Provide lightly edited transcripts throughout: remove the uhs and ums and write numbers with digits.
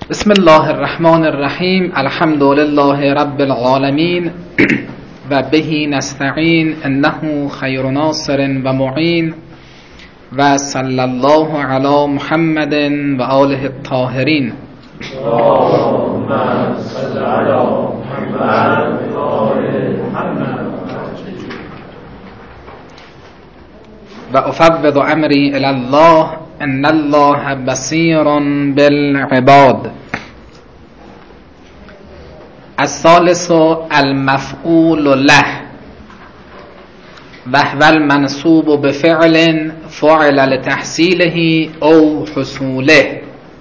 بسم الله الرحمن الرحیم. الحمد لله رب العالمین و به نستعین انه خیر ناصر و معین و صلی الله علی محمد و آله الطاهرین. اللهم صل علی محمد و آل محمد. و افوض امری الی الله ان الله بصیر بالعباد. الثالث المفعول له وهو المنصوب بفعل فعل لتحصیله او حصوله.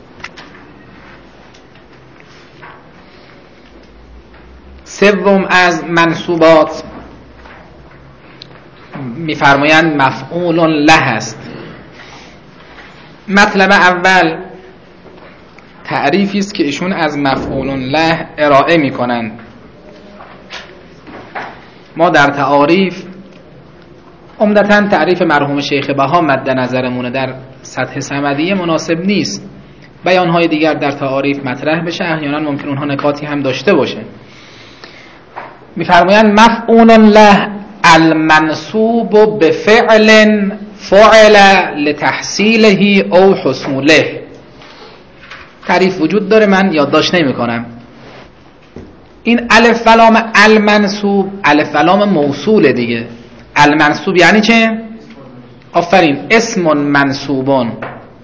سوم از منصوبات می‌فرمایند مفعول له است. مطلب اول تعریفی است که ایشون از مفعول له ارائه می‌کنند. ما در تعاریف عمدتاً تعریف مرحوم شیخ بها مد نظرمونه، در سطح صمدیه مناسب نیست. بیان‌های دیگر در تعاریف مطرح بشه، احیانا ممکن اونها نکاتی هم داشته باشه. می‌فرمایند مفعول له المنصوب بفعل فعل لتحصیله او حصوله. تعریف وجود داره، من یادداشت نمی‌کنم. این الف و لام المنصوب الف و لام موصول دیگه. المنصوب یعنی چه؟ آفرین، اسم منصوبون،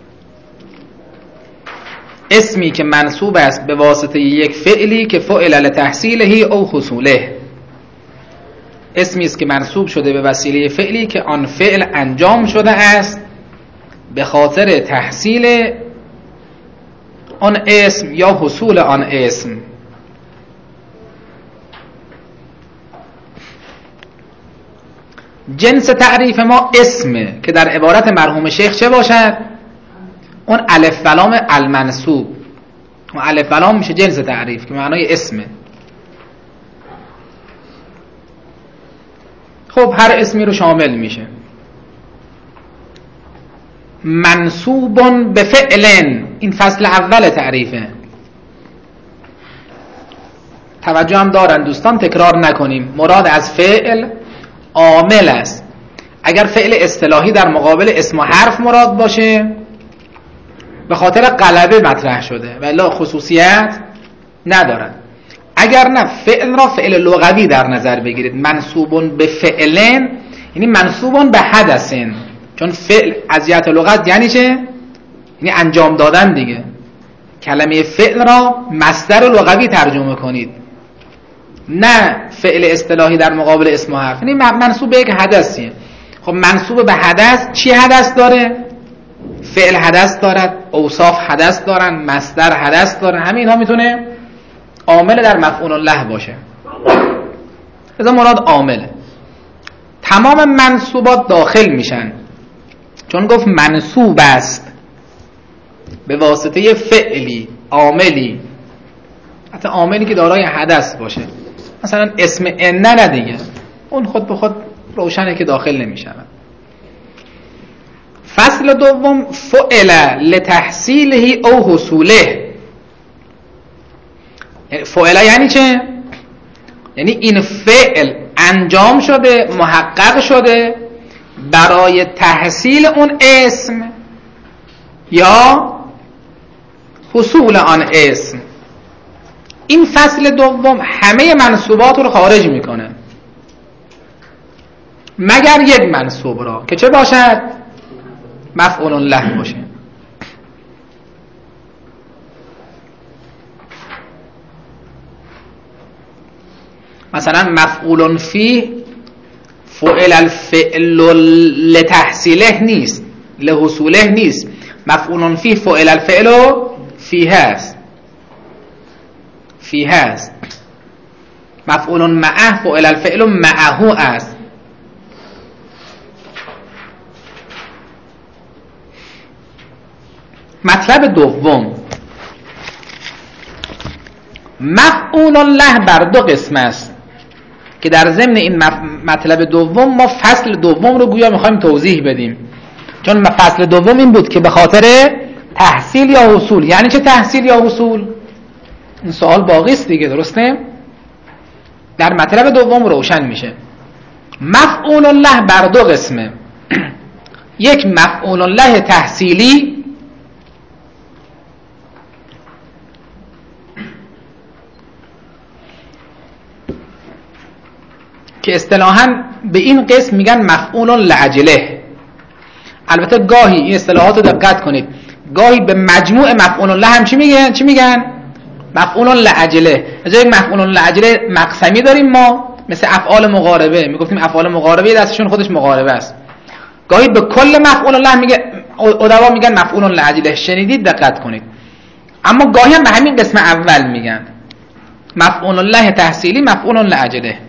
اسمی که منصوب است به واسطه یک فعلی که فعل لتحصیله او حصوله. اسمی است که منصوب شده به وسیله فعلی که آن فعل انجام شده است به خاطر تحصیل آن اسم یا حصول آن اسم. جنس تعریف ما اسمه که در عبارت مرحوم شیخ چه باشد؟ اون الف و لام المنصوب. اون الف و لام میشه جنس تعریف که معنای اسمه. خب هر اسمی رو شامل میشه. منصوب به فعل، این فصل اول تعریفه. توجه هم دارن دوستان، تکرار نکنیم. مراد از فعل عامل است. اگر فعل اصطلاحی در مقابل اسم و حرف مراد باشه به خاطر غلبه مطرح شده ولی خصوصیت ندارد. اگر نه فعل را فعل لغوی در نظر بگیرید. منصوبون به فعلن یعنی منصوبون به حدثن، چون فعل از جهت لغت یعنی چه؟ یعنی انجام دادن دیگه. کلمه فعل را مصدر لغوی ترجمه کنید، نه فعل اصطلاحی در مقابل اسم و حرف. یعنی منصوب به یک حدثیه. خب منصوب به حدث چی حدث داره؟ فعل حدث دارد، اوصاف حدث دارن، مصدر حدث داره. همه اینها میتونه عامل در مفعول له باشه. لذا مراد عامله. تمام منصوبات داخل میشن، چون گفت منصوب است به واسطه فعلی عاملی، حتی عاملی که دارای حدث باشه. مثلا اسم ان نه دیگه، اون خود به خود روشنه که داخل نمیشه. فصل دوم فعل لتحصیله او حصوله. فعل یعنی چه؟ یعنی این فعل انجام شده، محقق شده برای تحصیل اون اسم یا حصول آن اسم. این فصل دوم همه منصوبات رو خارج میکنه مگر یک منصوب را که چه باشد؟ مفعول له باشه. مثلا مفعول فیه فعل الفعل لتحصیله نیست، لحصوله نیست. مفعول فیه فعل الفعل فیه است، فیه است. مفعول معه فعل الفعل معه است. مطلب دوم، مفعول له بر دو قسم است که در ضمن این مطلب دوم ما فصل دوم رو گویا میخوایم توضیح بدیم، چون فصل دوم این بود که به خاطر تحصیل یا حصول. یعنی چه تحصیل یا حصول؟ این سوال باقی است دیگه، درسته؟ در مطلب دوم روشن میشه. مفعول الله بر دو قسمه. یک مفعول الله تحصیلی که اصطلاحاً به این قسم میگن مفعول لعجله. البته گاهی این اصطلاحات رو دقت کنید، گاهی به مجموع مفعول الله هم چی میگن؟ مفعول لعجله. از یک مفعول لعجله مقسمی داریم ما، مثل افعال مقاربه، میگفتیم افعال مقاربه دستشون خودش مقاربه است. گاهی به کل مفعول الله میگه، ادبا میگن مفعول لعجله. شنیدید؟ دقت کنید. اما گاهی هم به همین قسم اول میگن مفعول الله تحصیلی، مفعول لعجله.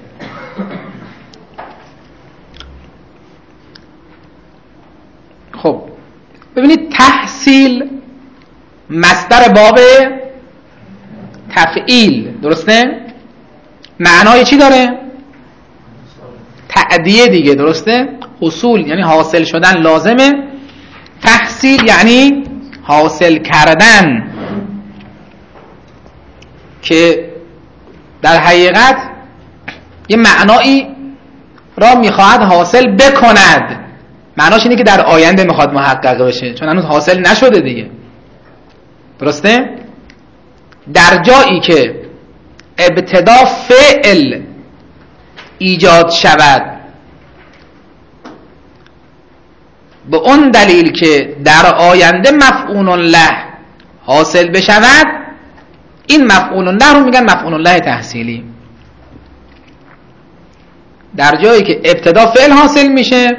خب ببینید، تحصیل مصدر باب تفعیل، درسته؟ معنای چی داره؟ تأدیه دیگه، درسته؟ حصول یعنی حاصل شدن لازمه، تحصیل یعنی حاصل کردن، که در حقیقت یه معنایی را میخواهد حاصل بکند. معناش اینه که در آینده میخواد محقق بشه، چون هنوز حاصل نشده دیگه، درسته؟ در جایی که ابتدا فعل ایجاد شود به اون دلیل که در آینده مفعول له حاصل بشود، این مفعول له رو میگن مفعول له تحصیلی. در جایی که ابتدا فعل حاصل میشه،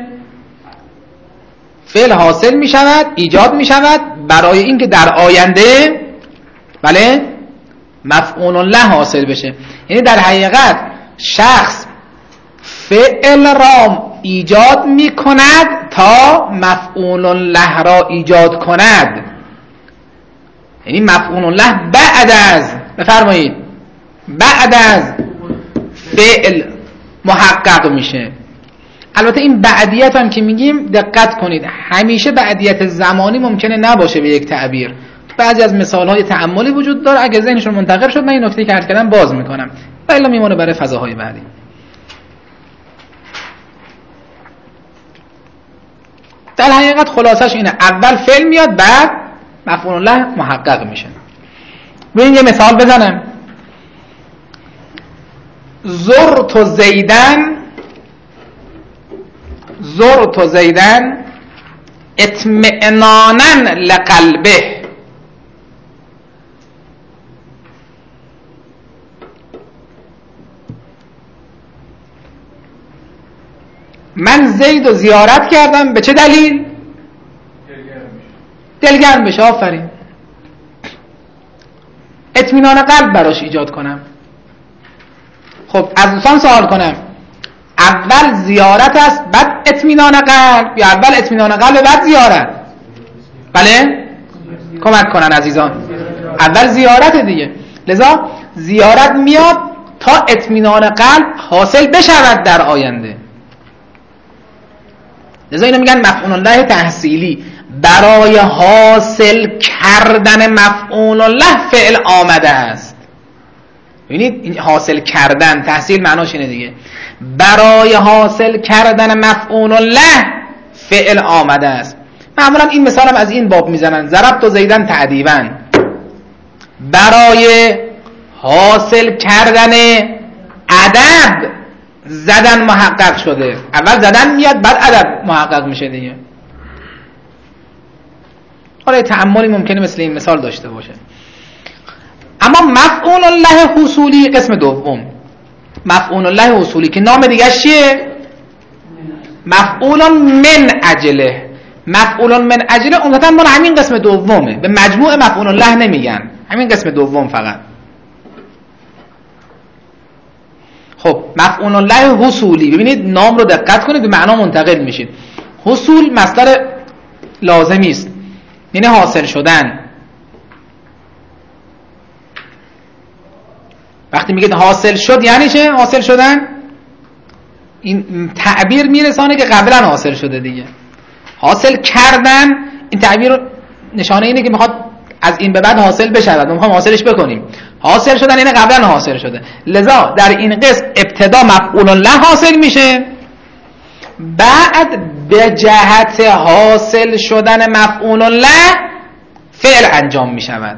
فعل حاصل میشود، ایجاد میشود برای اینکه در آینده بله مفعول له حاصل بشه. یعنی در حقیقت شخص فعل را ایجاد میکند تا مفعول له را ایجاد کند. یعنی مفعول له بعد از، بفرمایید، بعد از فعل محقق میشه. البته این بعدیت هم که میگیم دقت کنید، همیشه بعدیت زمانی ممکنه نباشه به یک تعبیر. بعضی از مثالهای تأملی وجود داره، اگه ذهنشون منتقل شد من این نکته که عرض کردم باز میکنم، ولی میمونه برای فضاهای بعدی. در حقیقت خلاصش اینه، اول فعل میاد بعد مفعول له محقق میشه. ببین یه مثال بزنم. زرت زیدن اطمئنانا لقلبه. من زید رو زیارت کردم به چه دلیل؟ دلگرم بشه. آفرین. اطمینان قلب براش ایجاد کنم. خب از دوستان سوال کنم، اول زیارت است بعد اطمینان قلب یا اول اطمینان قلب بعد زیارت؟ بله؟ کمک کنن عزیزان. اول زیارت دیگه. لذا زیارت میاد تا اطمینان قلب حاصل بشود در آینده. لذا اینو میگن مفعول له تحصیلی. برای حاصل کردن مفعول له فعل آمده است. ببینید این حاصل کردن، تحصیل معناش اینه دیگه. برای حاصل کردن مفعول له فعل آمده است. معمولا این مثال هم از این باب میزنن، ضربت زیدن تعدیبا. برای حاصل کردن ادب زدن محقق شده. اول زدن میاد بعد ادب محقق میشه دیگه. حالا تأملی ممکنه مثل این مثال داشته باشه. اما مفعول له حصولی قسم دوم. مفعول له حصولی که نام دیگه چیه؟ مفعول من اجله. مفعول من اجله عمدتاً مال همین قسم دومه، به مجموع مفعول له نمیگن، همین قسم دوم فقط. خب مفعول له حصولی، ببینید نام رو دقت کنید، به معنا منتقل میشید. حصول مصدر لازمی است، یعنی حاصل شدن. وقتی میگید حاصل شد یعنی چه؟ حاصل شدن این تعبیر میرسانه که قبلا حاصل شده دیگه. حاصل کردن این تعبیر نشانه اینه که میخواد از این به بعد حاصل بشود، ما میخوام حاصلش بکنیم. حاصل شدن اینه قبلا حاصل شده، لذا در این قسم ابتدا مفعول له حاصل میشه، بعد به جهت حاصل شدن مفعول له فعل انجام میشود.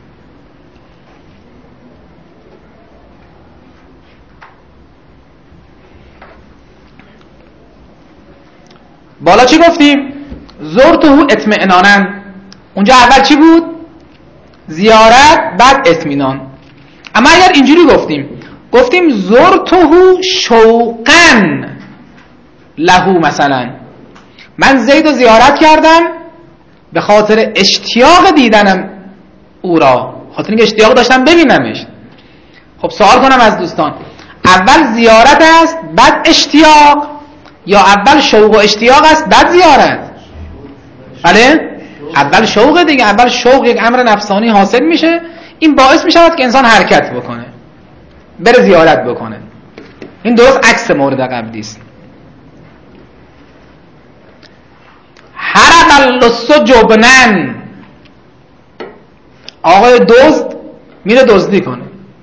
بالا چی گفتیم؟ زرته اطمئنانا. اونجا اول چی بود؟ زیارت، بعد اطمینان. اما اگر اینجوری گفتیم زرته شوقا له، مثلا من زید رو زیارت کردم به خاطر اشتیاق دیدنم او را، خاطر اینکه اشتیاق داشتم ببینمش. خب سوال کنم از دوستان، اول زیارت است بعد اشتیاق، یا اول شوق و اشتیاق است بعد زیارت؟ بله، اول شوق دیگه. اول شوق یک امر نفسانی حاصل میشه، این باعث میشود که انسان حرکت بکنه، بره زیارت بکنه. این درست عکس مورد قبلی است. هرب اللص جبنن، آقای دزد میره دزدی کنه،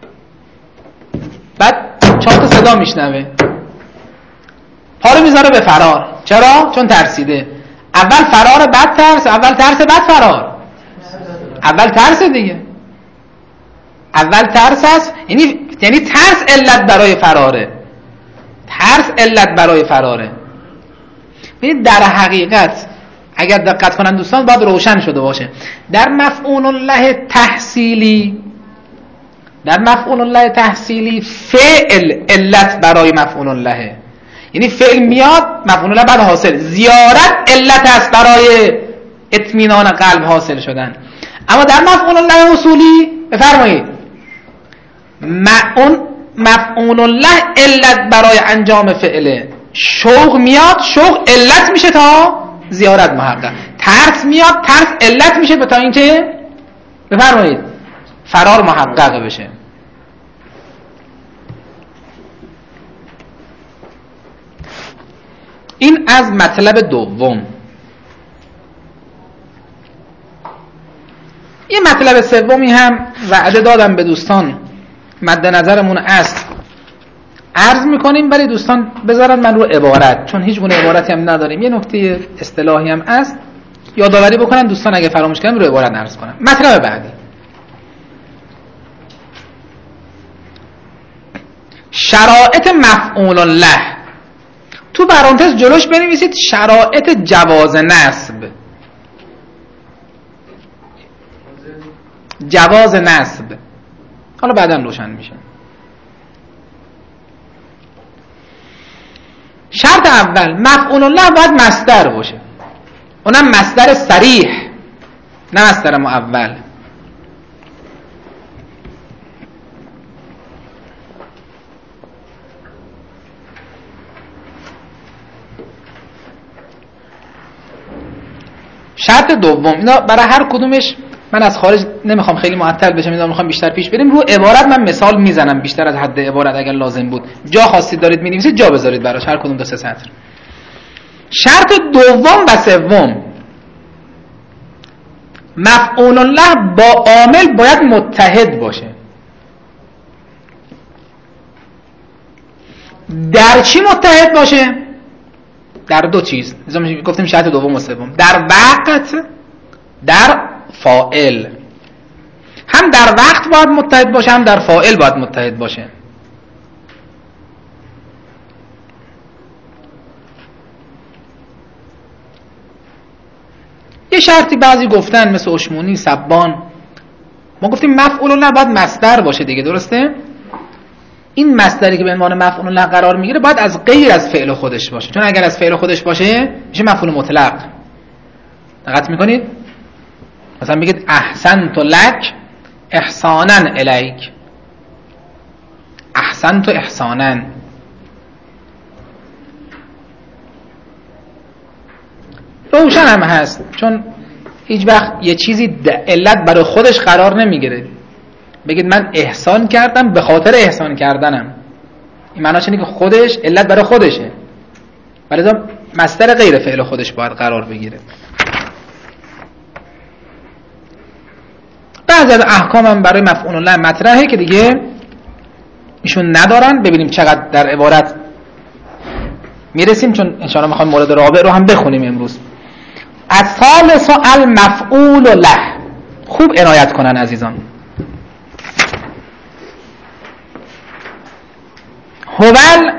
بعد 4 تا صدا میشنوه، پا رو میذاره به فرار. چرا؟ چون ترسیده. اول فرار بعد ترس، اول ترس بعد فرار. اول ترس دیگه، اول ترس است، یعنی ترس علت برای فراره، ترس علت برای فراره. ببینید در حقیقت اگر دقت کنن دوستان باید روشن شده باشه، در مفعول له تحصیلی، در مفعول له تحصیلی فعل علت برای مفعول له، یعنی فعل میاد مفعول له بعد حاصل. زیارت علت است برای اطمینان قلب حاصل شدن. اما در مفعول له اصولی بفرمایید مفعول له علت برای انجام فعله. شوق میاد، شوق علت میشه تا زیارت محقق. ترس میاد، ترس علت میشه تا اینکه بفرمایید فرار محقق بشه. این از مطلب دوم. یه مطلب سومی هم وعده دادم به دوستان مد نظرمون است، عرض میکنیم برای دوستان بذارن من رو عبارت، چون هیچ گونه عبارتی هم نداریم، یه نکته اصطلاحی هم است، یادآوری بکنن دوستان اگه فراموش کردن رو عبارت عرض کنم. مطلب بعدی، شرایط مفعول له. تو پرانتز جلوش بنویسید شرایط جواز نصب. جواز نصب حالا بعدا روشن میشه. شرط اول مفعول له باید مصدر باشه، اونم مصدر صریح نه مصدر مؤول. شرط دوم، اینا برای هر کدومش من از خارج نمیخوام خیلی معطل بشم، میخوام بیشتر پیش بریم. رو عبارت من مثال میزنم بیشتر از حد عبارت اگر لازم بود. جا خواستید دارید مینویسید جا بذارید براش، هر کدوم 2-3 سطر. شرط دوم و سوم، مفعول له با عامل باید متحد باشه. در چی متحد باشه؟ در 2 چیز. گفتیم شرط دوم و سوم، در وقت، در فاعل. هم در وقت باید متحد باشه، هم در فاعل باید متحد باشه. یه شرطی بعضی گفتن مثل اشمونی، سبان، ما گفتیم مفعول له باید مصدر باشه دیگه، درسته؟ این مصدری که به عنوان مفعول له قرار میگیره باید از غیر از فعل خودش باشه، چون اگر از فعل خودش باشه میشه مفعول مطلق. دقت میکنید؟ مثلا بگید احسنت لک احسانا الیک، احسنت احسانا. روشن هم هست، چون هیچ وقت یه چیزی علت برای خودش قرار نمیگیره. بگید من احسان کردم به خاطر احسان کردنم، این معناش اینه که خودش علت برای خودشه، ولی مصدر غیر فعل خودش باید قرار بگیره. بعضی از احکام هم برای مفعول الله مطرحه که دیگه ایشون ندارن. ببینیم چقدر در عبارت میرسیم، چون انشاءالله میخوایم مورد رابع رو هم بخونیم امروز. الثالث المفعول له. خوب عنایت کنن عزیزان. هو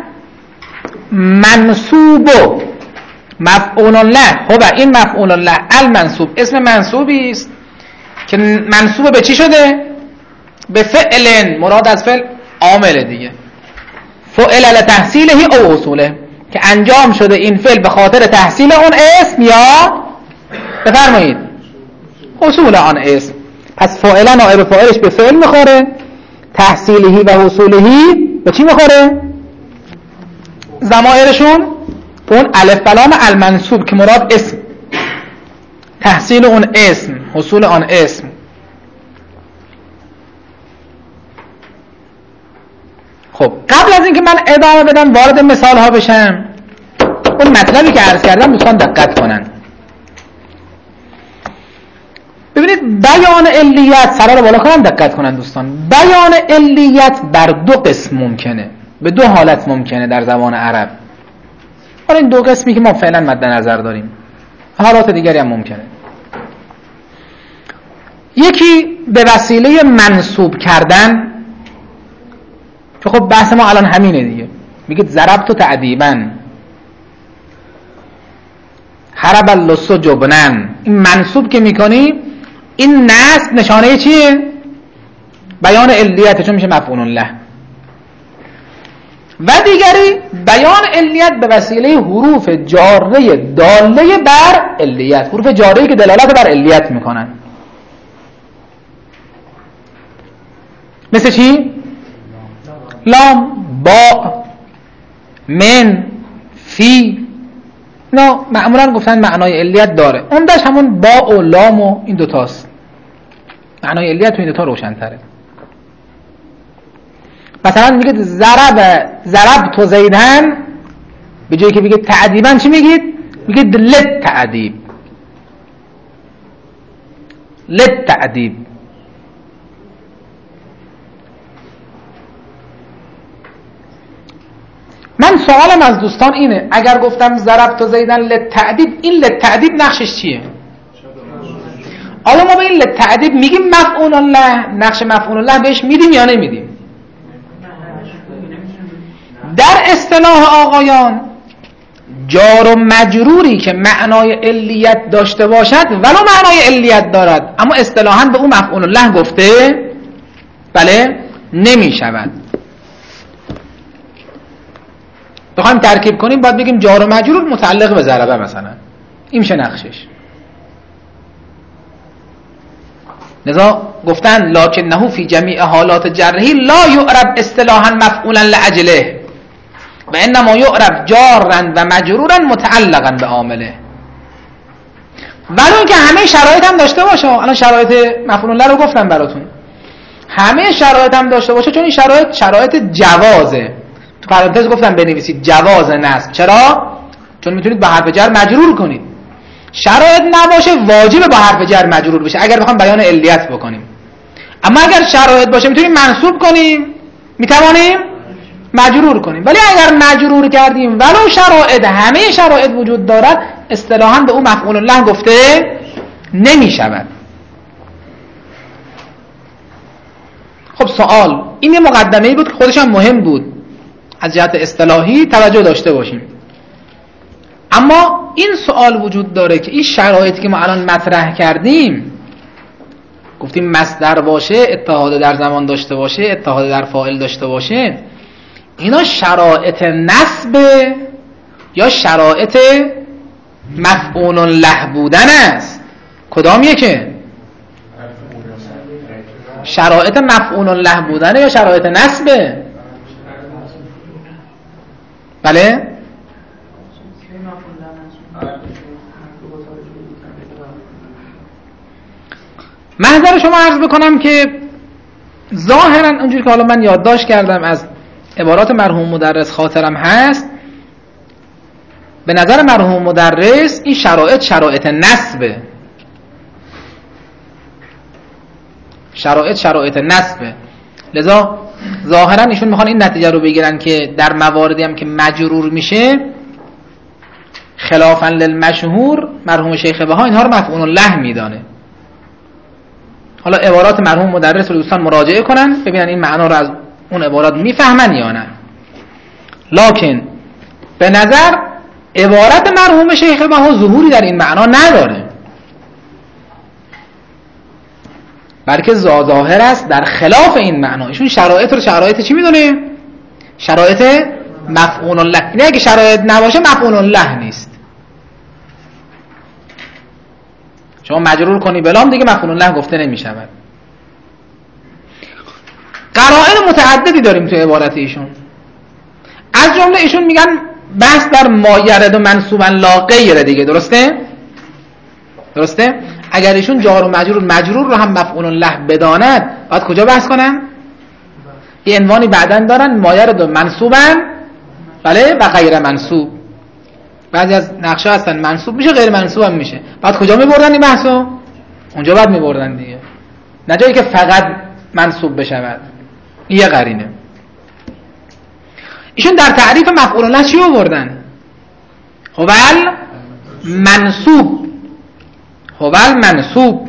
المنصوب مفعول له. هو این مفعول له المنصوب اسم منصوبی است که منصوب به چی شده؟ به فعل. مراد از فعل عامل دیگه. فعل لتحصیله او حصوله، که انجام شده این فعل به خاطر تحصیل اون اسم یا بفرمایید حصول آن اسم. پس فاعل نائب فاعلش به فعل میخوره، تحصیلهی و حصولهی به چی میخوره؟ ضمائرشون به اون الف بلام المنصوب که مراد اسم، تحصیل اون اسم، حصول آن اسم. خب قبل از اینکه من ادامه بدم وارد مثال ها بشم، اون مطلبی که عرض کردم دوستان دقت کنن. ببینید بیان علیت، سرا رو بالا کنم دقت کنن دوستان. بیان علیت بر دو قسم ممکنه، به دو حالت ممکنه در زبان عرب. حالا این دو قسمی که ما فعلا مد نظر داریم، حالات دیگری هم ممکنه. یکی به وسیله منصوب کردن، که خب بحث ما الان همینه دیگه. میگید ضربت تعدیبا، حرب اللص جبنن. این منصوب که میکنی، این نصب نشانه چیه؟ بیان علیت، چون میشه مفعول له. و دیگری بیان علیت به وسیله حروف جاره داله بر علیت، حروف جاره که دلالت بر علیت میکنن. مثل چی؟ لام، با، من، فی. نه معمولا گفتن معنای علیت داره. عمدش همون با و لام و این دوتاست. معنای علیت تو این دوتا روشن تره. مثلا میگید ضرب تو زیدن، به جایی که بگید تعدیبا چی میگید؟ میگید لت تعدیب، لت تعدیب. من سوالم از دوستان اینه، اگر گفتم ضرب تو زیدن لت تعدیب، این لت تعدیب نقشش چیه؟ آیا ما به این لت تعدیب میگیم مفعول الله، نقش مفعول الله بهش میدیم یا نمیدیم؟ در اصطلاح آقایان جار و مجروری که معنای علیت داشته باشد ولو معنای علیت دارد اما اصطلاحاً به اون مفعول الله گفته بله نمی شود. بخوایم ترکیب کنیم باید بگیم جار و مجرور متعلق به ضربه مثلا، این میشه نقشش. لذا گفتن لکنه فی جمیع حالات جرهی لا یعرب اصطلاحاً مفعولا لاجله و انما یعرب جارا و مجرورا متعلقا به عامله. ولی که همه شرایط هم داشته باشه. الان شرایط مفعول الله رو گفتم براتون، همه شرایط هم داشته باشه، چون این شرایط جوازه. تو پرانتز گفتم بنویسید جواز نصب. چرا؟ چون میتونید با حرف جر مجرور کنید. شرایط نباشه واجب با حرف جر مجرور بشه اگر بخوام بیان علیت بکنیم. اما اگر شرایط باشه میتونیم منصوب کنیم، میتوانیم مجرور کنیم. ولی اگر مجرور کردیم ولو شرایط همه شرایط وجود دارد اصطلاحاً به اون مفعول الله گفته نمی شود. خب سوال، این یه مقدمه‌ای بود که خودش هم مهم بود، از جهت اصطلاحی توجه داشته باشیم. اما این سوال وجود داره که این شرایطی که ما الان مطرح کردیم، گفتیم مصدر باشه، اتحاد در زمان داشته باشه، اتحاد در فاعل داشته باشه، اینا شرایط نصب یا شرایط مفعول له بودن است؟ کدام یکه؟ شرایط مفعول له بودن یا شرایط نصب؟ بله؟ محضر شما عرض بکنم که ظاهرا اونجوری که حالا من یادداشت کردم از عبارات مرحوم مدرس خاطرم هست، به نظر مرحوم مدرس این شرایط نصبه. شرایط نصبه. لذا ظاهرا ایشون میخوان این نتیجه رو بگیرن که در مواردی هم که مجرور میشه خلافا للمشهور مرحوم شیخ بها اینها رو مفعول له میدانه. حالا عبارات مرحوم مدرس رو دوستان مراجعه کنن ببینن این معنا رو از اون عبارات میفهمن یا نه. لکن به نظر عبارت مرحوم شیخ بها ظهوری در این معنا نداره، بلکه ظاهر است در خلاف این معنا. ایشون شرایط رو شرایط چی میدونه؟ شرایط مفعول له. یعنی اگه شرایط نباشه مفعول له نیست. شما مجرور کنی بلام دیگه مفعول له گفته نمیشود. قرائن متعددی داریم تو عبارت ایشون. از جمله ایشون میگن بحث در ما یرد و منصوبا لا غیر دیگه. درسته؟ اگر ایشون جار و مجرور رو هم مفعول له بداند باید کجا بحث کنن؟ یه عنوانی بعدن دارن ما یرد و منصوبا بله و غیر منصوب. بعضی از نقشه هستن منصوب میشه غیر منصوب هم میشه. بعد کجا میبردن این بحثو؟ اونجا بعد میبردن دیگه، نه جایی که فقط منصوب بشود. این یه قرینه. ایشون در تعریف مفعول له چی آوردن؟ هوال منصوب.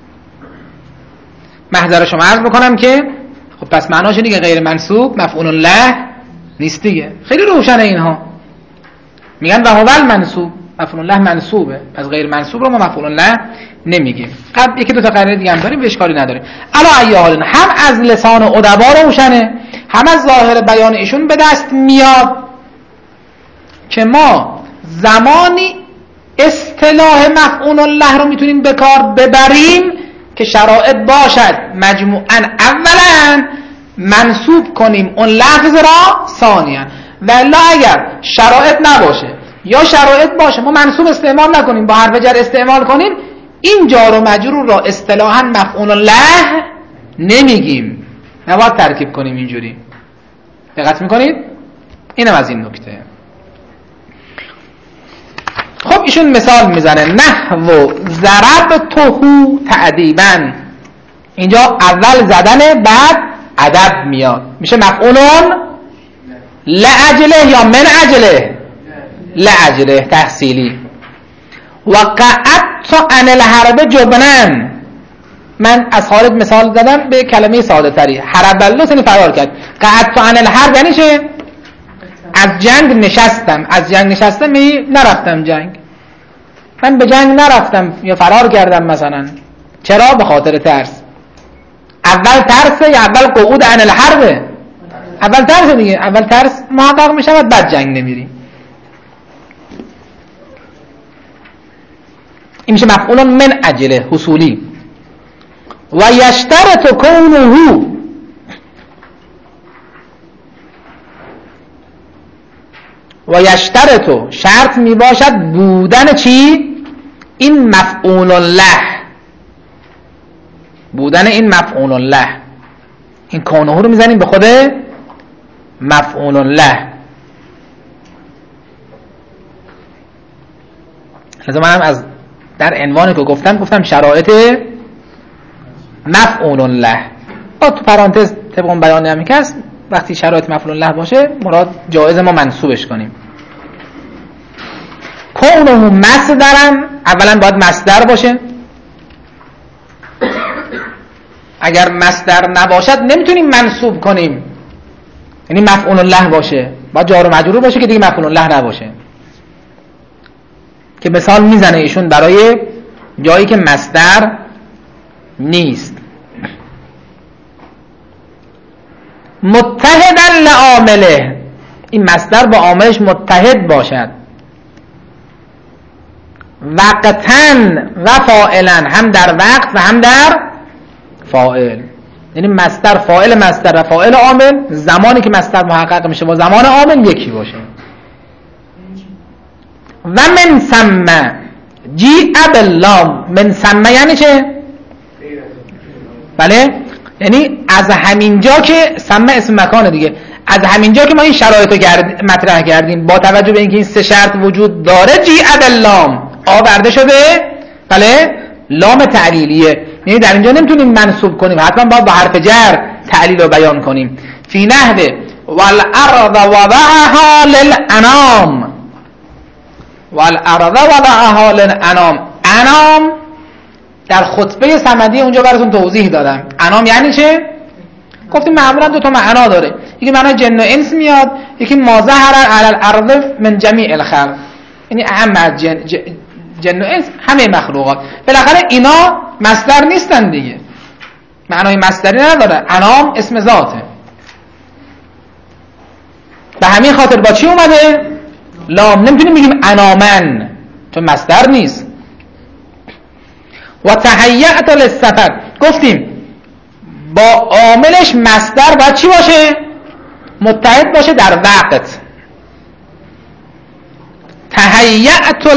محضر شما عرض بکنم که خب پس معناش دیگه غیر منصوب مفعول له نیست دیگه. خیلی روشنه اینها. میگن و هوال منصوب، مفعول له منصوبه، پس غیر منصوب رو ما مفعول له نمیگیم. قبل یکی دو تا قرینه دیگه هم داریم، اشکالی نداریم. الا ای حال هم از لسان ادبا روشنه، هم از ظاهر بیان ایشون به دست میاد که ما زمانی اصطلاح مفعول له رو میتونیم به کار ببریم که شرایط باشد مجموعاً اولا منصوب کنیم اون لفظ را ثانیاً، ولی اگر شرایط نباشه یا شرایط باشه ما منصوب استعمال نکنیم، با حرف جر استعمال کنیم، این جار و مجرور را اصطلاحاً مفعول له نمیگیم. نباید ترکیب کنیم اینجوری. دقت میکنید؟ اینم از این نکته. خب ایشون مثال میزنه نحو ضربته تعدیبا. اینجا اول زدنه بعد ادب میاد، میشه مفعولون لأجله یا من اجله؟ لأجله تحصیلی. و قعدت عن الحرب جبنن. من از خالد مثال زدم به کلمه ساده تری. حرب اللسانی فرار کرد. قعدت عن الحرب یعنی چه؟ از جنگ نشستم. از جنگ نشستم نرفتم جنگ. من به جنگ نرفتم یا فرار کردم مثلا. چرا؟ به خاطر ترس. اول ترسه یا اول قعود عن الحربه؟ اول ترسه دیگه. اول ترس محقق می شود بعد جنگ نمیری. این میشه مفعول من اجله حصولی. و یشترط کونه، و یشترط شرط می باشد بودن چی؟ این مفعول له. بودن این مفعول له. این کونه رو میزنیم به خود مفعول له. لازم منم از در عنوانی که گفتم شرایط مفعول له. با تو پرانتز طبق اون بیانی همی که هست وقتی شرایط مفعول له باشه مراد جایز ما منصوبش کنیم. کونه مصدرن، اولا باید مصدر باشه. اگر مصدر نباشد نمیتونیم منصوب کنیم، یعنی مفعول له باشه، باید جار و مجرور باشه که دیگه مفعول له نباشه. که مثال میزنه ایشون برای جایی که مصدر نیست. متحدا لعامله، این مصدر با عاملش متحد باشد. وقتاً و فاعلاً، هم در وقت و هم در فاعل. یعنی مصدر فاعل مصدر و فاعل عامل زمانی که مصدر محقق میشه با زمان عامل یکی باشه. و من ثم جیء باللام. من ثم یعنی چه؟ بله، یعنی از همینجا که ثم اسم مکانه دیگه، از همینجا که ما این شرایطو مطرح کردیم با توجه به اینکه این سه شرط وجود داره جیء باللام آورده شده. بله، لام تعلیلیه. یعنی در اینجا نمیتونیم منصوب کنیم، حتما باید با حرف جر تعلیل رو بیان کنیم. فی نحو والارض وضعها للانام، والارض وضعها للانام. انام در خطبه صمدی اونجا براتون توضیح دادم. انام یعنی چه؟ گفتیم معمولا دو تا معنا داره، یکی معنای جن و انس میاد، یکی ما ظهر علی الارض من جمیع الخلق، یعنی اهم از جن و انس همه مخلوقات. بالاخره اینا مصدر نیستن دیگه، معنای مصدری نداره. انام اسم ذاته، به همین خاطر با چی اومده؟ لام. نمیتونیم بگیم انامن چون مصدر نیست. و تهیأت للسفر گفتیم با عاملش مصدر باید چی باشه؟ متحد باشه در وقت. تهیأت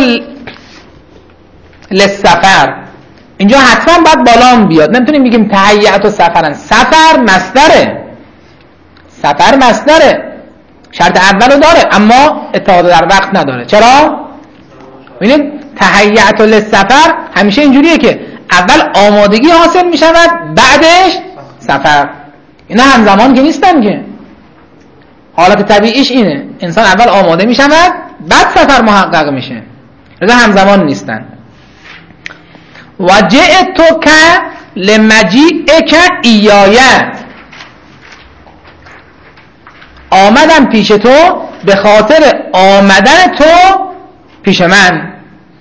للسفر اینجا حتما باید بالام بیاد، نمیتونیم بگیم تهیأت سفرن. سفر مصدره، سفر مصدره، شرط اولو داره اما اتحاد در وقت نداره. چرا؟ ببینید تهیأت للسفر همیشه اینجوریه که اول آمادگی حاصل می شود بعدش سفر. اینا همزمان که نیستن که، حالت طبیعیش اینه، انسان اول آماده می شود بعد سفر محقق میشه، لذا همزمان نیستن. و جئتک لمجیئک ایایه، آمدم پیش تو به خاطر آمدن تو پیش من.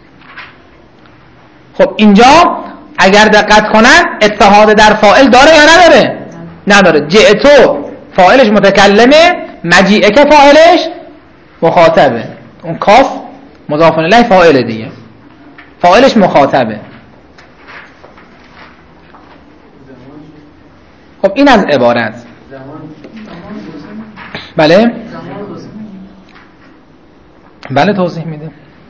خب اینجا اگر دقت کنن اتحاد در فاعل داره یا نداره؟ نداره. جئتو فاعلش متکلمه، مجیئک فاعلش مخاطبه. اون کاف مضاف الیه فاعل دیگه، فاعلش مخاطبه. خب این از عبارت. بله بله توضیح میده.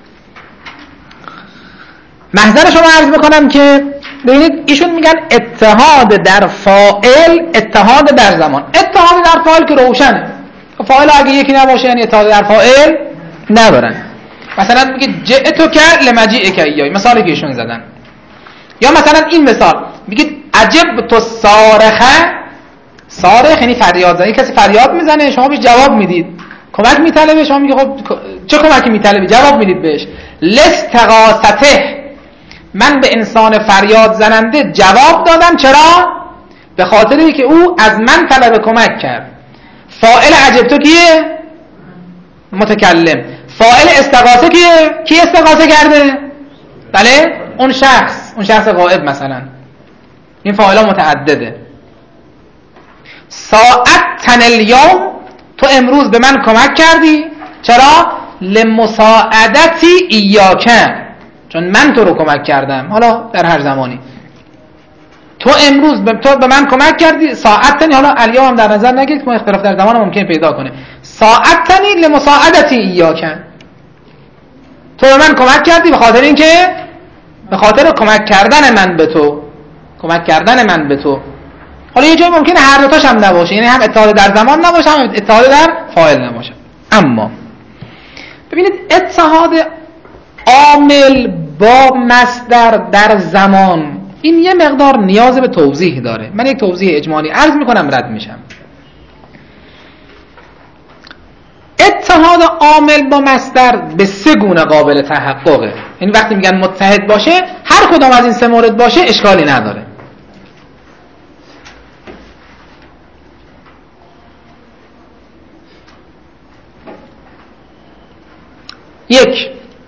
محضر شما عرض میکنم که ببینید ایشون میگن اتحاد در فاعل، اتحاد در زمان. اتحاد در فاعل که روشنه، فاعل اگه یکی نباشه یعنی اتحاد در فاعل ندارن. مثلا میگه جئتک لمجیئک ایای، مثالی که ایشون زدن. یا مثلا این مثال میگید عجب تو صارخه، صارخ یعنی فریاد زنی، کسی فریاد میزنه شما بهش جواب میدید، کمک میطلبه شما میگه خب چه کمکی میطلبی؟ جواب میدید بهش. لاستغاثته، من به انسان فریاد زننده جواب دادم. چرا؟ به خاطر اینکه او از من طلب کمک کرد. فاعل عجب تو کیه؟ متکلم. فاعل استغاثه کیه؟ کی استغاثه کرده؟ بله اون شخص غائب مثلا. این فاعلا متعدده. ساعتن الیوم، تو امروز به من کمک کردی. چرا؟ لمساعدتی ایاک، چون من تو رو کمک کردم، حالا در هر زمانی. تو امروز تو به من کمک کردی. ساعتنی، حالا الیوم هم در نظر نگیرید ما اختلاف در زمان ممکن پیدا کنه. ساعتنی لمساعدتی ایاک، تو به من کمک کردی به خاطر اینکه، به خاطر کمک کردن من به تو، کمک کردن من به تو. حالا یه جایی ممکنه هر دو تاش هم نباشه، یعنی هم اتحاد در زمان نباشه هم اتحاد در فاعل نباشه. اما ببینید اتحاد عامل با مصدر در زمان این یه مقدار نیاز به توضیح داره. من یک توضیح اجمالی عرض میکنم رد میشم. اتحاد عامل با مصدر به سه گونه قابل تحققه. یعنی وقتی میگن متحد باشه هر کدام از این سه مورد باشه اشکالی نداره. یک،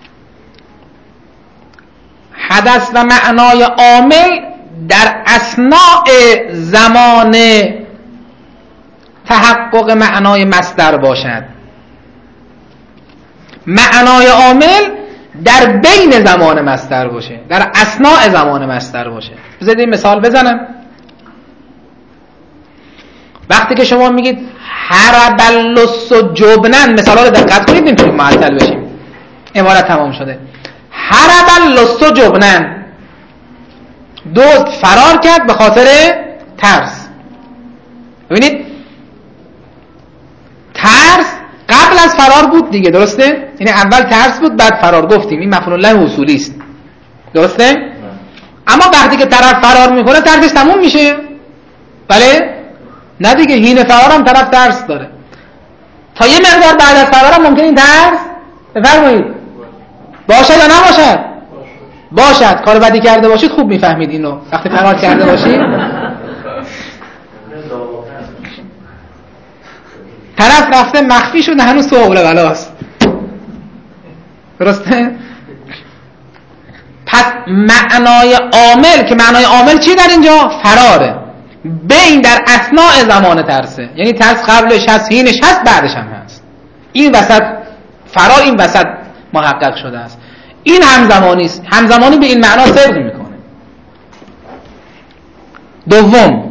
حدث و معنای عامل در اثناء زمان تحقق معنای مصدر باشد. معنای عامل در بین زمان مصدر باشه، در اثناء زمان مصدر باشه. بذارید این مثال بزنم. وقتی که شما میگید هرب اللص جبنن، مثالا رو دقت کنید نمیتونیم معطل بشیم. عبارت تمام شده. هرب اللص جبنن، دزد فرار کرد به خاطر ترس. ببینید ترس قبل از فرار بود دیگه، درسته؟ یعنی اول ترس بود بعد فرار. گفتیم این مفعول له اصولی است، درسته؟ اما وقتی که طرف فرار میکنه ترسش تموم میشه. بله؟ نه دیگه، حین فرارم طرف ترس داره. تا یه مقدار بعد از فرارم ممکنه این ترس بفرمایید باشد یا نباشد؟ باشد. کار بدی کرده باشید خوب میفهمید اینو. وقتی فرار کرده باشید طرف رفته مخفی شده هنوز تو اول بلاست. درسته؟ پس معنای عامل، که معنای عامل چی در اینجا؟ فراره. بین در اثناء زمان ترسه، یعنی ترس قبلش هست، حینش هست، بعدش هم هست. این وسط فرار، این وسط محقق شده است. این همزمانی است. همزمانی به این معنا صدق میکنه. دوم،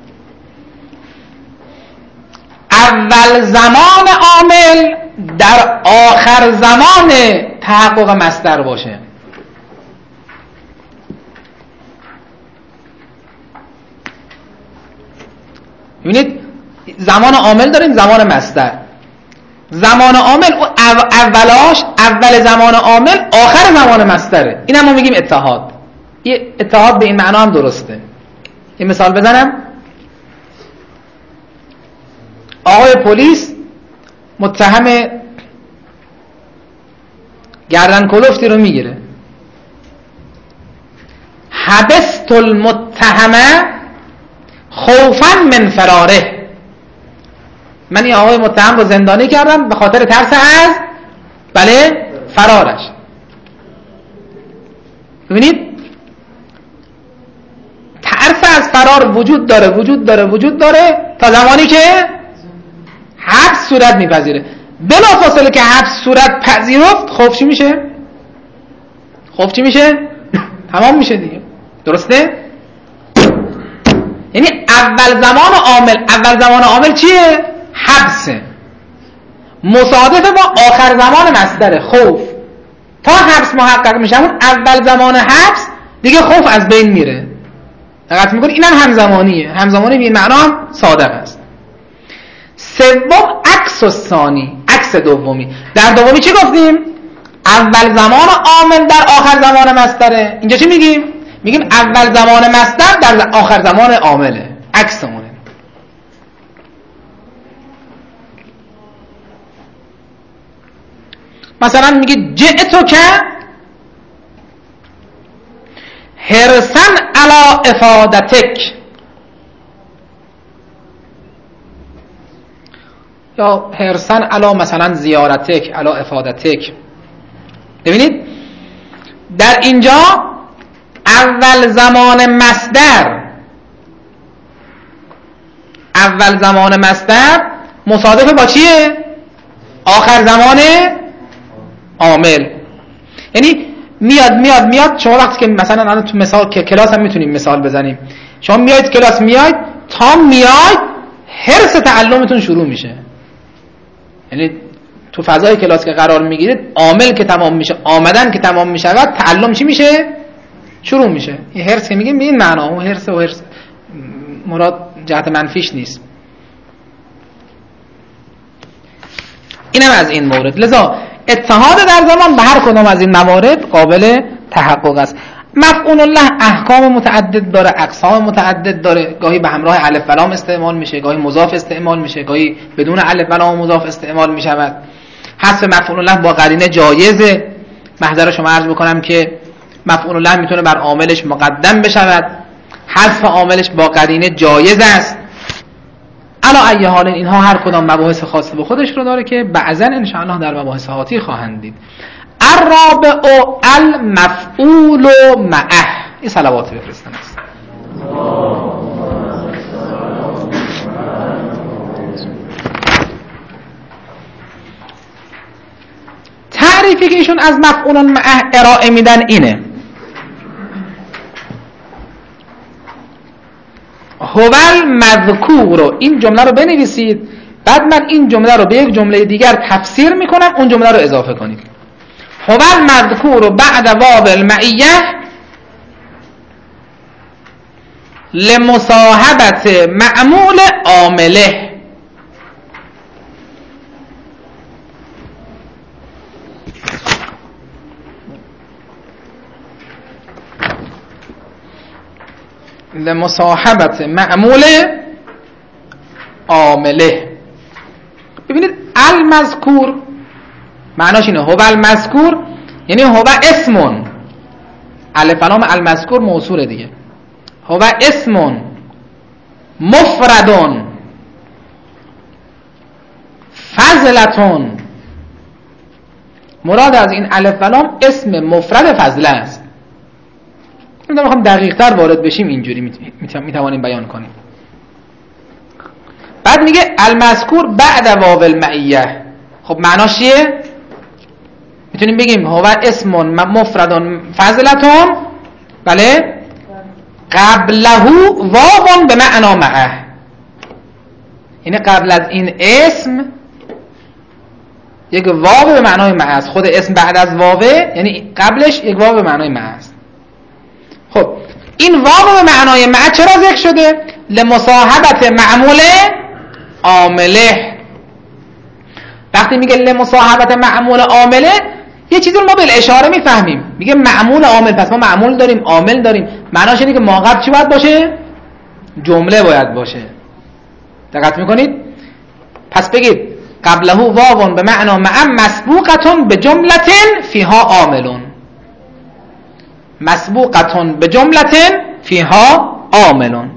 اول زمان عامل در آخر زمان تحقق مصدر باشه. ببینید زمان عامل داریم، زمان مصدر. زمان عامل اولاش، اول زمان عامل آخر زمان مصدره. این هم ما میگیم اتحاد. یه اتحاد به این معنا هم درسته. یه مثال بزنم. آقای پلیس متهم گردن کلفتی رو میگیره. حبست المتهمه خوفا من فراره. من این آقای متهم رو زندانی کردم به خاطر ترس از فرارش. ببینید ترس از فرار وجود داره تا زمانی که حبس صورت میپذیره. بلافاصله که حبس صورت پذیرفت خوف چی میشه؟ تمام میشه دیگه. درسته؟ یعنی اول زمان عامل چیه؟ حبسه. مصادفه با آخر زمان مصدر خوف. تا حبس محقق میشه اون اول زمان حبس دیگه خوف از بین میره. دقت میکنید اینم همزمانیه. همزمانی به این معنا هم صادق است. سوم عکس الثانی، عکس دومی. در دومی چی گفتیم؟ اول زمان عامل در آخر زمان مصدره. اینجا چی میگیم؟ میگیم اول زمان مصدر در آخر زمان عامله. عکس اونه. مثلا میگه جئتو که حرصن علی افادتک، یا حرصن علی مثلا زیارتک، علی افادتک. ببینید در اینجا اول زمان مصدر مصادفه با چیه؟ آخر زمان عامل. یعنی میاد شما وقتی که مثلا الان تو مثال که کلاس هم میتونیم مثال بزنیم. شما میاید کلاس، تا میاید حرص تعلمتون شروع میشه. یعنی تو فضای کلاس که قرار میگیرید عامل که تمام میشه، آمدن که تمام میشه، تعلم چی میشه؟ شروع میشه. این حرص که میگیم به این معنا، اون حرص مراد جهت منفیش نیست. اینم از این مورد. لذا اتحاد در زمان به هر کدام از این موارد قابل تحقق است. مفعول الله احکام متعدد داره، اقسام متعدد داره. گاهی به همراه الف و لام استعمال میشه، گاهی مضاف استعمال میشه، گاهی بدون الف و لام مضاف استعمال میشود. حذف مفعول الله با قرینه جایزه. محضر شما عرض بکنم که مفعول الله میتونه بر عاملش مقدم بشود. حذف عاملش با قرینه جایز است. علی ای حال اینها هر کدام مباحث خاص به خودش رو داره که بعضا ان شاء الله در مباحث آتی خواهند دید. الرابع المفعول معه. این صلوات بفرستن است. تعریفی که ایشون از مفعول معه ارائه میدن اینه: هو المذکور. این جمله رو بنویسید، بعد من این جمله رو به یک جمله دیگر تفسیر میکنم، اون جمله رو اضافه کنید. هو المذکور بعد واو المعیه لمصاحبت معمول عامله. لمصاحبت معمول عامله. ببینید المذکور معناش اینه، هو المذکور یعنی هو اسمون، الف لام المذکور موصوله دیگه، هو اسمون مفردون فضلتون. مراد از این الف و لام اسم مفرد فضله است. من میخوام دقیق تر وارد بشیم، اینجوری میتوانیم بیان کنیم. بعد میگه المذکور بعد واو المعیه. خب معناش چیه؟ میتونیم بگیم هو اسم مفردون فضلتون، بله، قبله واو به معنا معه، یعنی قبل از این اسم یک واو به معنای معه است. خود اسم بعد از واوه، یعنی قبلش یک واو به معنای معه است. خب این واو به معنای معه چرا ذکر شده؟ لمصاحبت معمول عامله. وقتی میگه لمصاحبت معمول عامله، یه چیزی رو ما بالاشاره میفهمیم. میگه معمول عامل، پس ما معمول داریم، عامل داریم. معناش اینه که ما قبل چی باید باشه؟ جمله باید باشه. دقت میکنید؟ پس بگید قبله واو به معنا مع مسبوقتون به جملتن فیها عاملون. مسبوقتون به جملتن فیها عاملون.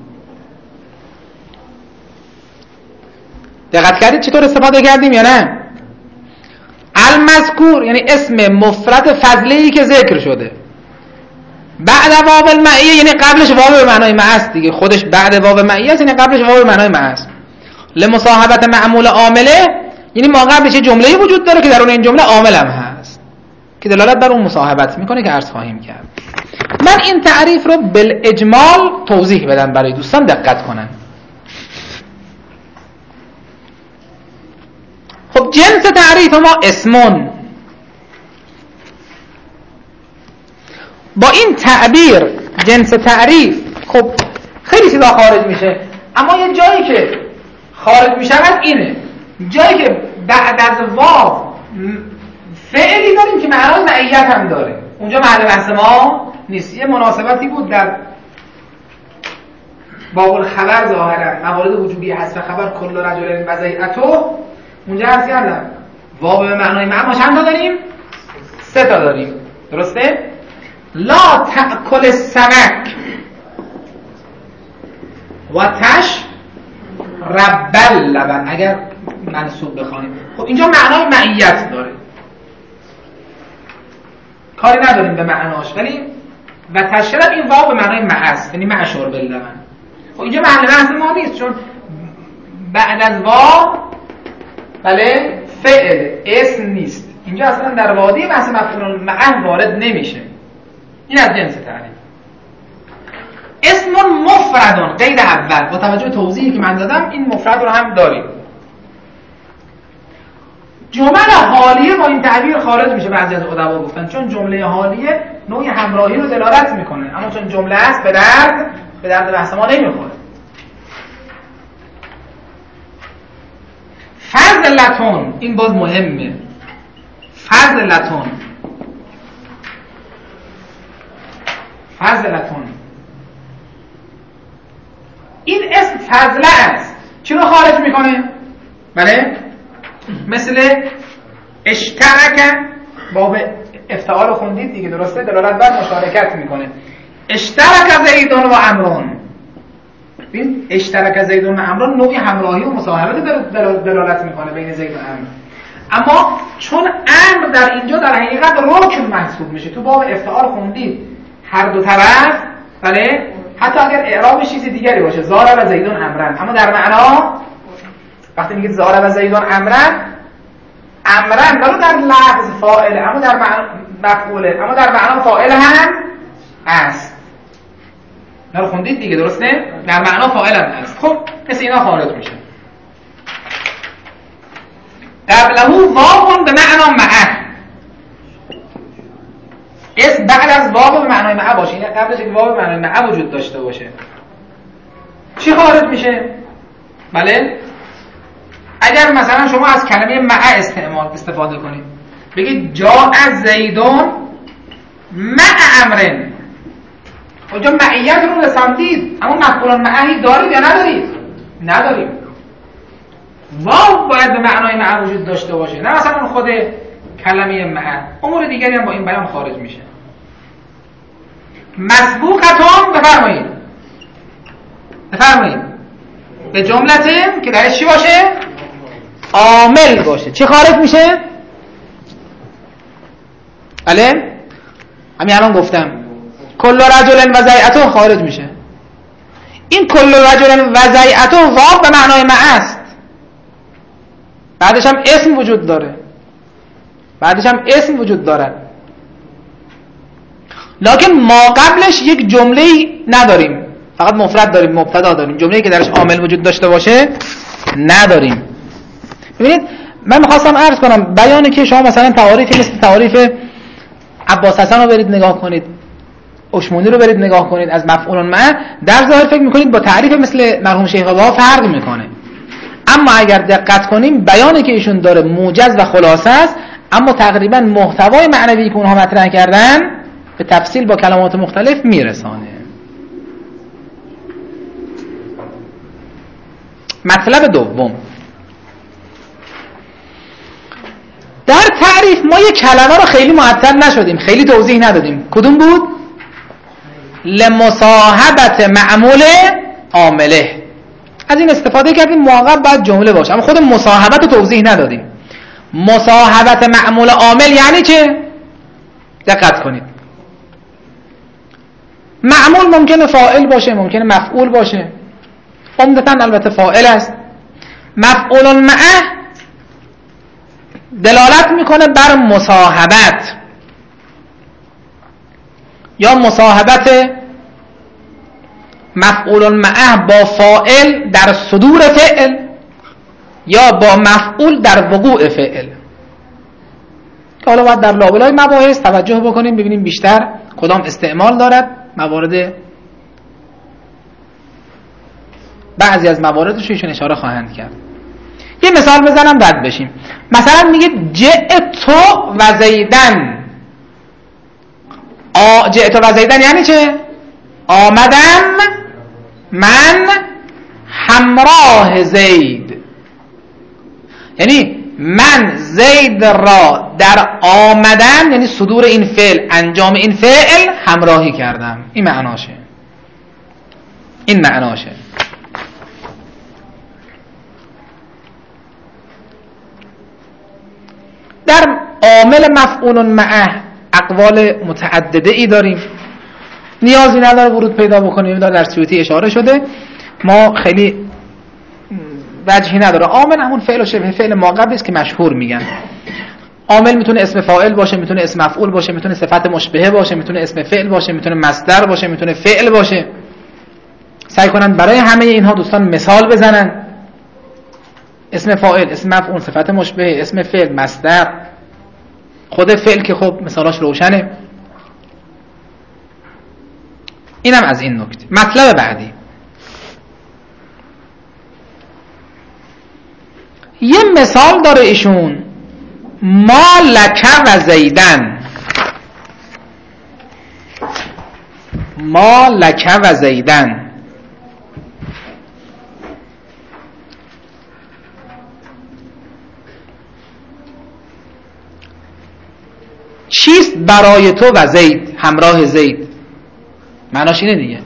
دقت کردید چطور استفاده کردیم یا نه؟ المذکور یعنی اسم مفرد فضلی که ذکر شده، بعد واو المعیه یعنی قبلش واو به معنای معه است دیگه، خودش بعد واو معیه است، یعنی قبلش واو به معنای معه است. لمصاحبت معمول عامله یعنی ما قبلش جمله‌ای وجود داره که در اون این جمله عامل هم هست که دلالت بر اون مصاحبت میکنه که عرض خواهیم کرد. من این تعریف رو بالاجمال توضیح بدم برای دوستان دقت کنن. خب جنس تعریف ما اسمون. با این تعبیر جنس تعریف خب خیلی چیزا خارج میشه، اما یه جایی که خارج میشه اینه، جایی که بعد از واو فعلی داریم که معنای معیت هم داره، اونجا محل بحث ما نیست. یه مناسبتی بود در باب الخبر ظاهرا موارد وجوبی حذف خبر کل رجل وضیعته، اونجا عرض کردم واو به معنای معه چند تا داریم؟ 3 تا داریم، درسته؟ لا تأکل السمک و تش رب اللبن اگر منصوب بخوانیم. خب اینجا معنای معیت داره، کاری نداریم به معناش، ولی و تشرب این واو به معنای معه است، یعنی مع شرب اللبن. خب اینجا معنی بحث ما نیست، چون بعد از واو بله فعل اسم نیست، اینجا اصلا در وادی بحث مفعول معه وارد نمیشه. این از جنس تعریف. اسم مفردون قید اول، با توجه به توضیحی که من دادم این مفرد رو هم داریم. جمله حالیه با این تعبیر خارج میشه، بعضی از ادبا گفتن چون جمله حالیه نوعی همراهی رو دلالت میکنه، اما چون جمله است به درد بحث ما نمیخوره. فضلتون این باز مهمه. فضلتون این اسم فضله است، چی رو خارج میکنه؟ بله مثل اشترک، باب افتعال رو خوندید دیگه، درسته؟ دلالت بر مشارکت میکنه. اشترک زیدون و عمرون، ببین اشترک زیدون و عمرون نوعی همراهی و مصاحبت دلالت میکنه بین زید و عمرو، اما چون امر در اینجا در حقیقت رکن محسوب میشه، تو باب افتعال خوندید هر دو طرف بله، حتی اگر اعرابش چیز دیگری باشه زار و زیدون امرن، اما در معنا وقتی میگید زار و زیدون امرن ولو در لفظ فاعله، اما در معنا مفعوله، اما در معنا فاعل هم است. اینا رو خوندید دیگه، درسته؟ در معنا فاعل هم است. خب مثل اینا خارج میشه. قبله واو به معنا معه، اسم بعد از واو به معنای معه باشه، یعنی قبلش یک واو به معنای معه وجود داشته باشه، چی خارج میشه؟ بله اگر مثلا شما از کلمه معه استفاده کنید، بگید جاء زیدون مع امرن، اونجا معیت رو رساندید، اما مفعول معهی دارید یا ندارید؟ نداریم. واو باید به معنای معه وجود داشته باشه، نه مثلا خود کلمه معه. امور دیگری هم با این بیان خارج میشه. مسبوقتون بفرمایید به جملتون که درش چی باشه؟ عامل باشه. چی خارج میشه؟ بله؟ همین الان گفتم کل رجل و ضیعته خارج میشه. این کل رجل و ضیعته واو به معنای معه است، بعدش هم اسم وجود داره، لکن ما قبلش یک جمله نداریم، فقط مفرد داریم، مبتدا داریم. جمله‌ای که درش عامل وجود داشته باشه نداریم. ببینید من می‌خواستم عرض کنم بیانی که شما مثلا تعاریفی مثل تعاریف عباس حسن رو برید نگاه کنید، اشمونی رو برید نگاه کنید از مفعول معه، در ظاهر فکر می‌کنید با تعریف مثل مرحوم شیخ بها فرق می‌کنه، اما اگر دقت کنیم بیانی که ایشون داره موجز و خلاصه است، اما تقریبا محتوای معنوی که اونها مطرح کردن به تفصیل با کلمات مختلف میرسانه. مطلب دوم، در تعریف ما یک کلمه رو خیلی معطل نشدیم، خیلی توضیح ندادیم. کدوم بود؟ لمصاحبت معمول عامله. از این استفاده کردیم موقع باید جمله باشه، اما خود مصاحبت رو توضیح ندادیم. مصاحبت معمول عامل یعنی چه؟ دقت کنید. معمول ممکنه فاعل باشه، ممکنه مفعول باشه، عمدتاً البته فاعل است. مفعول معه دلالت میکنه بر مصاحبت، یا مصاحبت مفعول معه با فاعل در صدور فعل، یا با مفعول در وقوع فعل. حالا باید در لابلای مباحث توجه بکنیم ببینیم بیشتر کدام استعمال دارد. موارد بعضی از مواردش ایشون اشاره خواهند کرد. یه مثال بزنم رد بشیم. مثلا میگه جئت و زیدن. جئت و زیدن یعنی چه؟ آمدم من همراه زید، یعنی من زید را در آمدن، یعنی صدور این فعل، انجام این فعل همراهی کردم. این معناشه. در عامل مفعول معه اقوال متعدده ای داریم، نیازی نداره ورود پیدا بکنیم، در سیوطی اشاره شده، ما خیلی وجهی نداره. عامل همون فعل و شبه فعل ما قبل است که مشهور میگن. عامل میتونه اسم فاعل باشه، میتونه اسم مفعول باشه، میتونه صفت مشبهه باشه، میتونه اسم فعل باشه، میتونه مصدر باشه، میتونه فعل باشه. سعی کنن برای همه اینها دوستان مثال بزنن. اسم فاعل، اسم مفعول، صفت مشبهه، اسم فعل، مصدر، خود فعل که خب مثالاش روشنه. اینم از این نکته. مطلب بعدی، یه مثال داره ایشون، ما لک و زیدن. ما لک و زیدن چیست برای تو و زید، همراه زید؟ معناش اینه دیگه.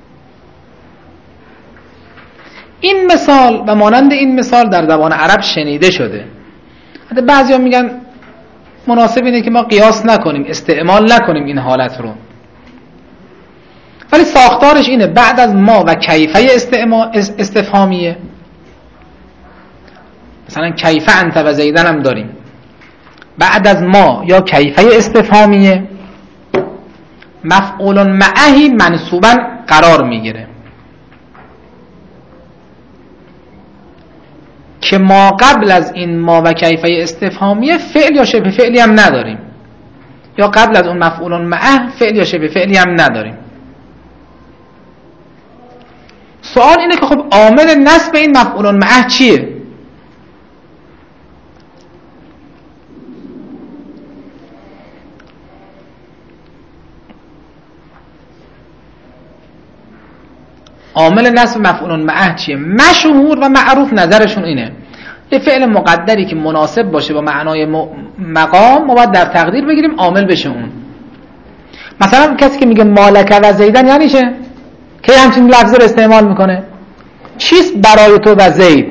این مثال و مانند این مثال در زبان عرب شنیده شده. حتی بعضیا میگن مناسب اینه که ما قیاس نکنیم، استعمال نکنیم این حالت رو، ولی ساختارش اینه. بعد از ما و کیفه استفهامیه، مثلا کیفه انت و زیدن هم داریم. بعد از ما یا کیفه استفهامیه، مفعول معهی منصوبا قرار میگیره که ما قبل از این ما و کیفه استفهامیه فعل یا شبه فعلی هم نداریم، یا قبل از اون مفعول معه فعل یا شبه فعلی هم نداریم. سوال اینه که خب عامل نصب این مفعول معه چیه؟ عامل نصب مفعول معه چیه؟ مشهور و معروف نظرشون اینه یه فعل مقدری که مناسب باشه با معنای مقام ما باید در تقدیر بگیریم عامل بشه اون. مثلا کسی که میگه مالک و زیدن یعنی چه؟ که همچین لفظ رو استعمال میکنه؟ چیست برای تو و زید؟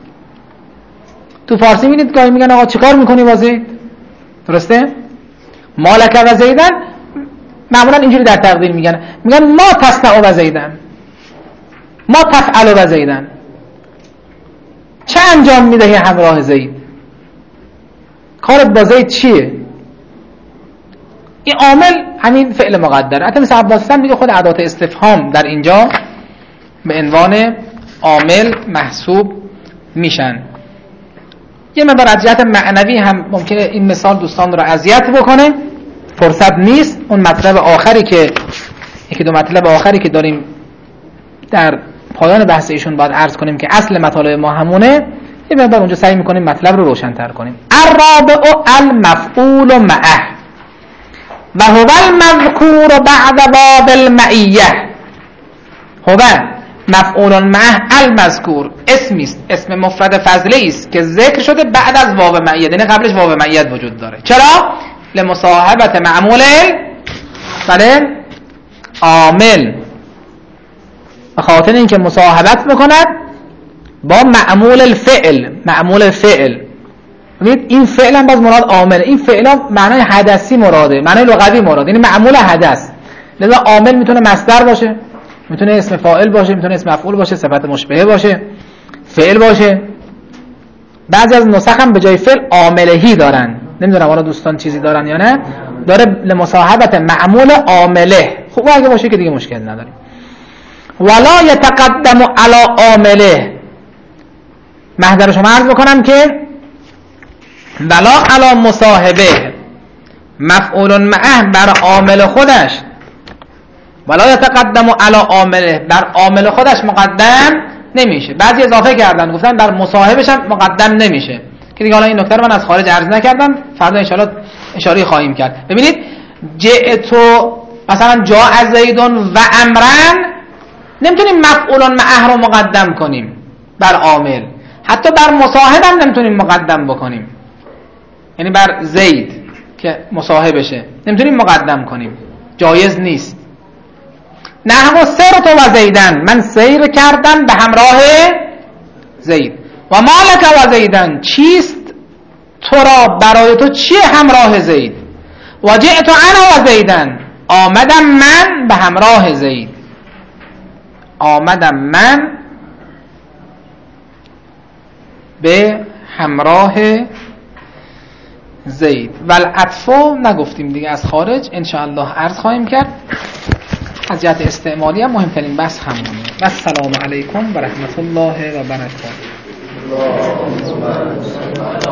تو فارسی میدید گاهی میگن آقا چیکار میکنی با زید؟ درسته؟ مالک و زیدن معمولا اینجوری در تقدیر میگن ما تصنع و زیدن، ما تفعل و زیدن، چه انجام میدهی همراه زید؟ کارت با زید چیه؟ این عامل همین فعل مقدر. حتی مثل عباسستان میگه خود ادات استفهام در اینجا به عنوان عامل محسوب میشن. یه مقدار از جهت معنوی هم ممکنه این مثال دوستان رو اذیت بکنه، فرصت نیست. اون مطلب آخری که یکی دو مطلب آخری که داریم در پایان بحث ایشون باید عرض کنیم که اصل مطالب ما همونه، یه مقدار اونجا سعی میکنیم مطلب رو روشن‌تر کنیم. الرابع المفعول معه و هو المذکور بعد باب المعیه. هو مفعول معه المذکور اسمی است، اسم مفرد فضلی است که ذکر شده بعد از واو معیه، یعنی قبلش واو معیه وجود داره. چرا؟ لمصاحبت معمول بله عامل، به خاطر اینکه مصاحبت میکند با معمول الفعل. معمول الفعل ببینید این فعل هم باز مراد عامل. این فعل ها معنای حدثی مراده، معنای لغوی مراده، یعنی معمول حدث. لذا عامل میتونه مصدر باشه، میتونه اسم فاعل باشه، میتونه اسم مفعول باشه، صفت مشبهه باشه، فعل باشه. بعضی از نسخ هم به جای فعل عاملهی دارن، نمیدونم حالا دوستان چیزی دارن یا نه، داره لمصاحبت معمول عامله. خوب اگه باشه که دیگه مشکل نداریم. ولا یتقدم علی عامله، محضر شما عرض بکنم که ولا علی مصاحبه، مفعول معه بر عامل خودش، ولا یتقدم علی عامله بر عامل خودش مقدم نمیشه. بعضی اضافه کردن گفتن بر مصاحبش هم مقدم نمیشه که دیگه حالا این نکته رو من از خارج عرض نکردم، فردا ان شاءالله اشاره خواهیم کرد. ببینید جئتو مثلا جاء زید و امرن، نمیتونیم مفعول معه رو مقدم کنیم بر عامل، حتی بر مصاحب هم نمیتونیم مقدم بکنیم، یعنی بر زید که مصاحبشه نمیتونیم مقدم کنیم، جایز نیست. نحو سرت و زیدن، من سیر کردم به همراه زید. و مالک و زیدن، چیست تو را برای تو چیه همراه زید. و جئت انا و زیدن، آمدم من به همراه زید. آمدم من به همراه زید. والعطفو نگفتیم دیگه، از خارج انشاءالله عرض خواهیم کرد. از جهت استعمالی هم مهمترین بحث همونه. و السلام علیکم و رحمت الله و برکاته.